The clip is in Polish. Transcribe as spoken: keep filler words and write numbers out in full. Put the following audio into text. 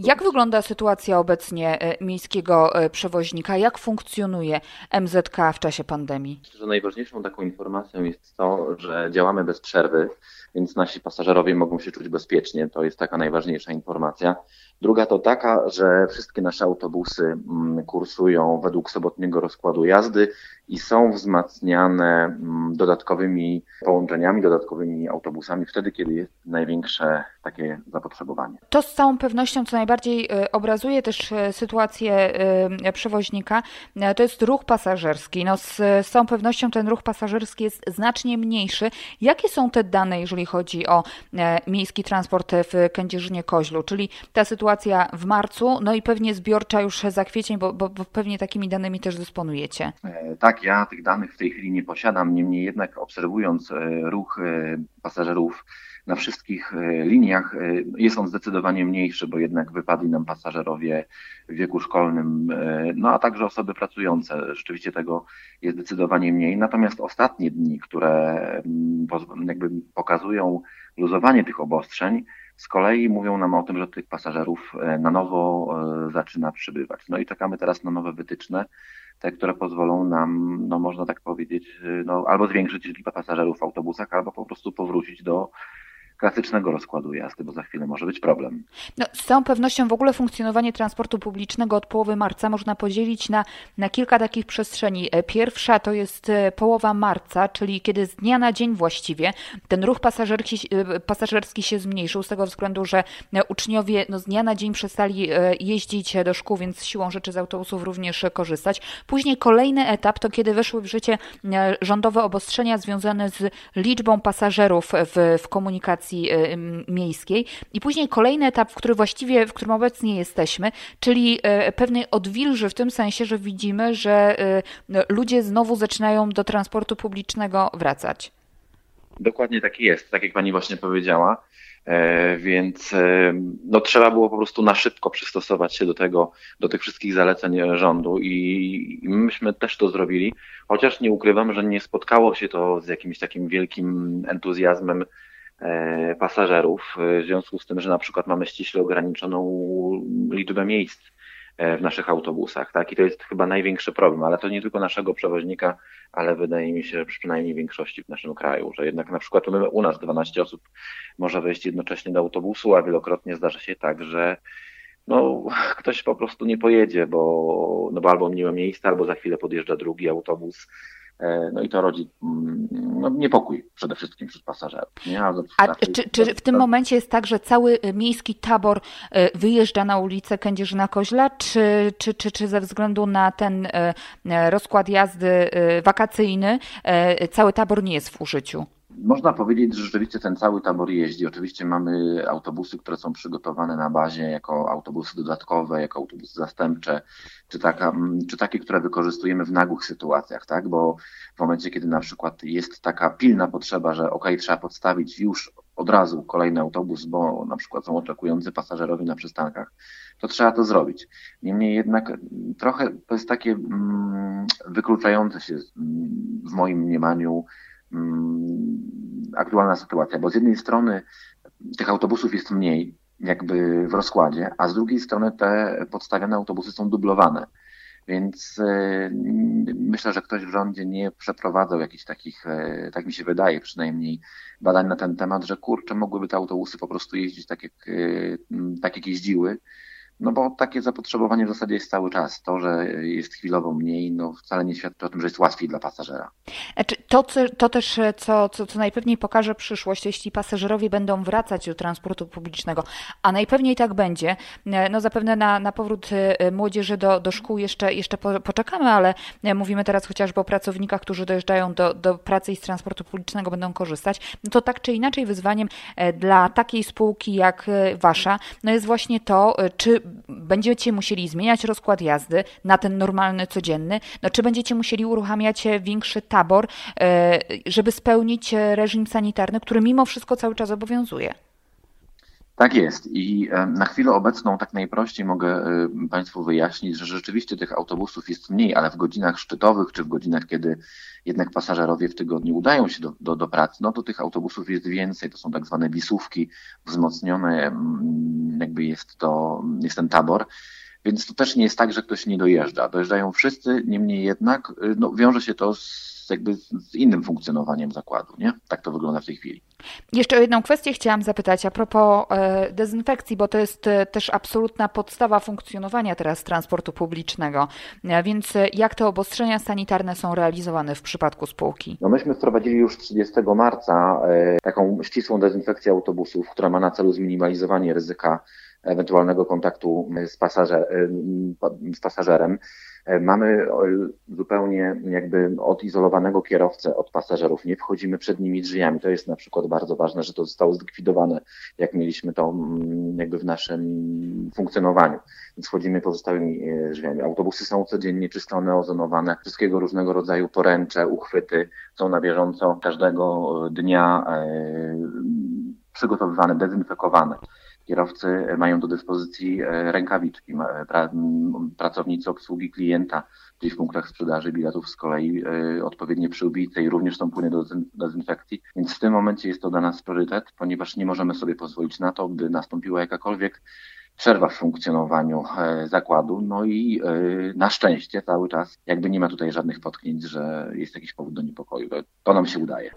Jak wygląda sytuacja obecnie miejskiego przewoźnika? Jak funkcjonuje M Z K w czasie pandemii? Myślę, że najważniejszą taką informacją jest to, że działamy bez przerwy, więc nasi pasażerowie mogą się czuć bezpiecznie. To jest taka najważniejsza informacja. Druga to taka, że wszystkie nasze autobusy kursują według sobotniego rozkładu jazdy i są wzmacniane dodatkowymi połączeniami, dodatkowymi autobusami wtedy, kiedy jest największe takie zapotrzebowanie. To z całą pewnością, co najbardziej obrazuje też sytuację przewoźnika, to jest ruch pasażerski. No z, z całą pewnością ten ruch pasażerski jest znacznie mniejszy. Jakie są te dane, jeżeli chodzi o miejski transport w Kędzierzynie-Koźlu, czyli ta sytuacja w marcu, no i pewnie zbiorcza już za kwiecień, bo, bo, bo pewnie takimi danymi też dysponujecie. Tak, ja tych danych w tej chwili nie posiadam, niemniej jednak obserwując ruch pasażerów na wszystkich liniach jest on zdecydowanie mniejszy, bo jednak wypadli nam pasażerowie w wieku szkolnym, no a także osoby pracujące. Rzeczywiście tego jest zdecydowanie mniej. Natomiast ostatnie dni, które jakby pokazują luzowanie tych obostrzeń, z kolei mówią nam o tym, że tych pasażerów na nowo zaczyna przybywać. No i czekamy teraz na nowe wytyczne, te, które pozwolą nam, no można tak powiedzieć, no albo zwiększyć liczbę pasażerów w autobusach, albo po prostu powrócić do klasycznego rozkładu jazdy, bo za chwilę może być problem. No, z całą pewnością w ogóle funkcjonowanie transportu publicznego od połowy marca można podzielić na, na kilka takich przestrzeni. Pierwsza to jest połowa marca, czyli kiedy z dnia na dzień właściwie ten ruch pasażerski, pasażerski się zmniejszył z tego względu, że uczniowie no, z dnia na dzień przestali jeździć do szkół, więc siłą rzeczy z autobusów również korzystać. Później kolejny etap to kiedy weszły w życie rządowe obostrzenia związane z liczbą pasażerów w, w komunikacji miejskiej i później kolejny etap, w który właściwie, w którym obecnie jesteśmy, czyli pewnej odwilży w tym sensie, że widzimy, że ludzie znowu zaczynają do transportu publicznego wracać. Dokładnie tak jest, tak jak pani właśnie powiedziała, więc no, trzeba było po prostu na szybko przystosować się do tego, do tych wszystkich zaleceń rządu i myśmy też to zrobili, chociaż nie ukrywam, że nie spotkało się to z jakimś takim wielkim entuzjazmem pasażerów, w związku z tym, że na przykład mamy ściśle ograniczoną liczbę miejsc w naszych autobusach, tak? I to jest chyba największy problem, ale to nie tylko naszego przewoźnika, ale wydaje mi się, że przynajmniej większości w naszym kraju, że jednak na przykład my, u nas dwanaście osób może wejść jednocześnie do autobusu, a wielokrotnie zdarza się tak, że no, ktoś po prostu nie pojedzie, bo, no, bo albo nie ma miejsca, albo za chwilę podjeżdża drugi autobus. No i to rodzi no, niepokój przede wszystkim wśród pasażerów. Nie? A, A czy, czy w tym momencie jest tak, że cały miejski tabor wyjeżdża na ulicę Kędzierzyna-Koźla, czy, czy, czy, czy ze względu na ten rozkład jazdy wakacyjny cały tabor nie jest w użyciu? Można powiedzieć, że rzeczywiście ten cały tabor jeździ. Oczywiście mamy autobusy, które są przygotowane na bazie jako autobusy dodatkowe, jako autobusy zastępcze, czy, taka, czy takie, które wykorzystujemy w nagłych sytuacjach, tak? Bo w momencie, kiedy na przykład jest taka pilna potrzeba, że ok, trzeba podstawić już od razu kolejny autobus, bo na przykład są oczekujący pasażerowie na przystankach, to trzeba to zrobić. Niemniej jednak trochę to jest takie mm, wykluczające się w moim mniemaniu aktualna sytuacja, bo z jednej strony tych autobusów jest mniej jakby w rozkładzie, a z drugiej strony te podstawione autobusy są dublowane. Więc myślę, że ktoś w rządzie nie przeprowadzał jakichś takich, tak mi się wydaje przynajmniej, badań na ten temat, że kurczę, mogłyby te autobusy po prostu jeździć tak jak, tak jak jeździły. No bo takie zapotrzebowanie w zasadzie jest cały czas. To, że jest chwilowo mniej, no wcale nie świadczy o tym, że jest łatwiej dla pasażera. To, to też, co, co, co najpewniej pokaże przyszłość, jeśli pasażerowie będą wracać do transportu publicznego, a najpewniej tak będzie, no zapewne na, na powrót młodzieży do, do szkół jeszcze, jeszcze poczekamy, ale mówimy teraz chociażby o pracownikach, którzy dojeżdżają do, do pracy i z transportu publicznego będą korzystać, no to tak czy inaczej wyzwaniem dla takiej spółki jak wasza, no jest właśnie to, czy będziecie musieli zmieniać rozkład jazdy na ten normalny, codzienny, no czy będziecie musieli uruchamiać większy tabor, żeby spełnić reżim sanitarny, który mimo wszystko cały czas obowiązuje? Tak jest i na chwilę obecną tak najprościej mogę Państwu wyjaśnić, że rzeczywiście tych autobusów jest mniej, ale w godzinach szczytowych czy w godzinach, kiedy jednak pasażerowie w tygodniu udają się do, do, do pracy, no to tych autobusów jest więcej. To są tak zwane bisówki wzmocnione, jakby jest to, jest ten tabor. Więc to też nie jest tak, że ktoś nie dojeżdża. Dojeżdżają wszyscy, niemniej jednak no, wiąże się to z, jakby z innym funkcjonowaniem zakładu, nie? Tak to wygląda w tej chwili. Jeszcze o jedną kwestię chciałam zapytać a propos e, dezynfekcji, bo to jest e, też absolutna podstawa funkcjonowania teraz transportu publicznego. E, więc e, jak te obostrzenia sanitarne są realizowane w przypadku spółki? No myśmy wprowadzili już trzydziestego marca e, taką ścisłą dezynfekcję autobusów, która ma na celu zminimalizowanie ryzyka ewentualnego kontaktu z, pasażer, z pasażerem. Mamy zupełnie jakby odizolowanego kierowcę od pasażerów, nie wchodzimy przed nimi drzwiami. To jest na przykład bardzo ważne, że to zostało zlikwidowane, jak mieliśmy to jakby w naszym funkcjonowaniu. Więc wchodzimy pozostałymi drzwiami. Autobusy są codziennie czysto oneozonowane, wszystkiego różnego rodzaju poręcze, uchwyty są na bieżąco każdego dnia przygotowywane, dezynfekowane. Kierowcy mają do dyspozycji rękawiczki, pracownicy obsługi klienta, czyli w punktach sprzedaży biletów z kolei odpowiednie przyłbice i również są płyny do dezynfekcji. Więc w tym momencie jest to dla nas priorytet, ponieważ nie możemy sobie pozwolić na to, by nastąpiła jakakolwiek przerwa w funkcjonowaniu zakładu. No i na szczęście cały czas jakby nie ma tutaj żadnych potknięć, że jest jakiś powód do niepokoju. To nam się udaje.